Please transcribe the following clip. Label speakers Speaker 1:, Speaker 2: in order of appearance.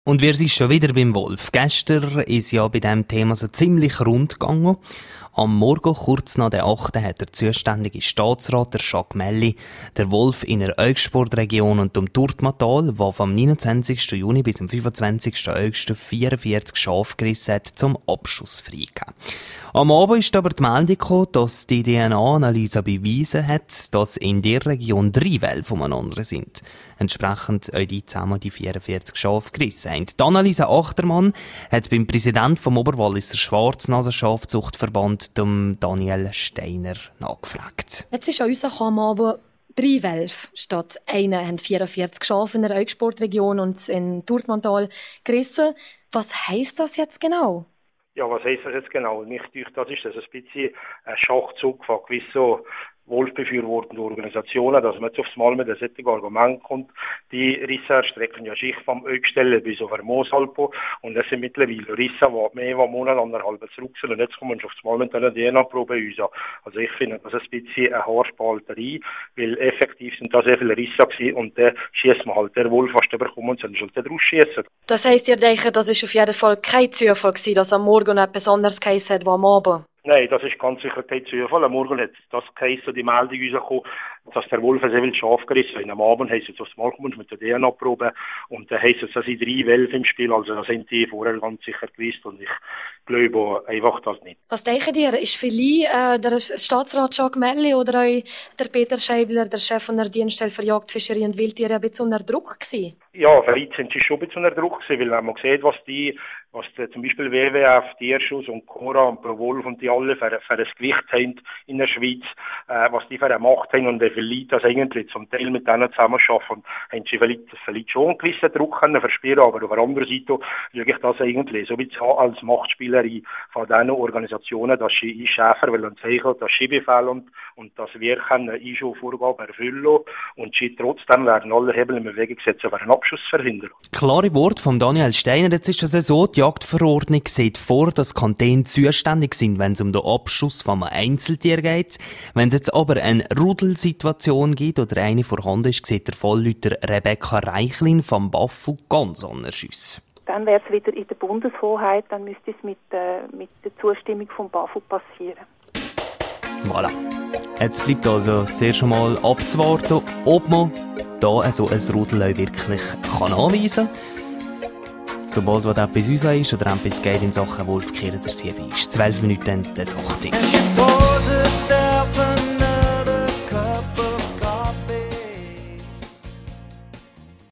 Speaker 1: Und wir sind schon wieder beim Wolf. Gestern ist ja bei diesem Thema so ziemlich rund gegangen. Am Morgen, kurz nach der 8. hat der zuständige Staatsrat, der Jacques Melli, der Wolf in der Eugsport-Region und um Turtmatal, der vom 29. Juni bis zum 25. August 44 Schafe gerissen hat, zum Abschuss freigegeben. Am Abend ist aber die Meldung gekommen, dass die DNA-Analyse bewiesen hat, dass in der Region 3 Wölfe voneinander sind. Entsprechend auch die zusammen die 44 Schafe gerissen haben. Die Anneliese Achtermann hat beim Präsidenten vom Oberwalliser Schwarznasen-Schafzuchtverband, dem Daniel Steiner, nachgefragt.
Speaker 2: Jetzt ist an uns am Abend 3 Wölfe statt einer haben 44 Schafe in der Eugsportregion und in Turtmantal gerissen. Was heisst das jetzt genau?
Speaker 3: Ja, was heisst das jetzt genau? Mich denke, das ist ein bisschen ein Schachzug von gewissen wolfbefürwortenden Organisationen, dass man jetzt aufs Mal mit einem solchen Argument kommt. Die Risse erstrecken ja sich vom Eugstelle bis auf Moosalpo und das sind mittlerweile Risse, die mehr als Monat anderthalb zurück sind und jetzt kommen wir aufs Mal mit einer DNA-Probe raus. Also ich finde das ein bisschen eine Haarspalterei, weil effektiv sind da sehr viele Risse gewesen und dann schießt man halt der Wolf, was da bekommt, und soll nicht rausschießen.
Speaker 2: Das heisst, ihr denkt, das ist auf jeden Fall kein Zufall gewesen, dass am Morgen etwas anderes geheissen hat, als am Abend?
Speaker 3: Nein, das ist ganz sicher kein Zufall. Am Morgen hat das geheißen, die Meldung rausgekommen, dass der Wolf sehr viel Schaf gerissen hat. Am Abend heisst es, aufs Mal kommen mit der DNA-Probe und dann heisst es, da sind 3 Wölfe im Spiel, also da sind die vorher ganz sicher gewusst und ich glaube einfach das nicht.
Speaker 2: Was denken ihr, ist vielleicht der Staatsrat Jacques Melli oder auch der Peter Scheibler, der Chef von der Dienststelle für Jagd, Fischerei und Wildtiere, ein bisschen unter Druck gewesen?
Speaker 3: Ja, vielleicht sind sie schon ein bisschen unter Druck gewesen, weil wenn man sieht, was zum Beispiel WWF, Tierschutz und Cora und Pro Wolf und die alle für ein Gewicht haben in der Schweiz, was die für eine Macht haben und wie viele Leute das eigentlich zum Teil mit denen zusammenarbeiten, haben sie vielleicht schon einen gewissen Druck können verspüren, aber auf der anderen Seite schaue ich das eigentlich so ein bisschen als Machtspielerei von diesen Organisationen, dass sie Schäfer wollen zeigen, dass sie befehlen und dass wir können schon Vorgaben erfüllen und sie trotzdem werden alle Hebel in Bewegung setzen, um einen Abschuss zu verhindern.
Speaker 1: Klare Wort von Daniel Steiner. Jetzt ist es so, die Jagdverordnung sieht vor, dass Kantone zuständig sind, wenn es um den Abschuss von einem Einzeltier geht. Wenn es jetzt aber eine Rudelsituation gibt oder eine vorhanden ist, sieht der Vollleiter Rebecca Reichlin vom BAFU ganz anders aus.
Speaker 4: Dann wäre es wieder in der Bundeshoheit, dann müsste es mit der Zustimmung vom BAFU passieren.
Speaker 1: Voilà. Jetzt bleibt also zuerst einmal abzuwarten, ob man da so ein Rudel auch wirklich anweisen kann. Sobald was etwas uns ist oder etwas geht in Sachen Wolf, kehren der 7 ist. 12 Minuten, das 8.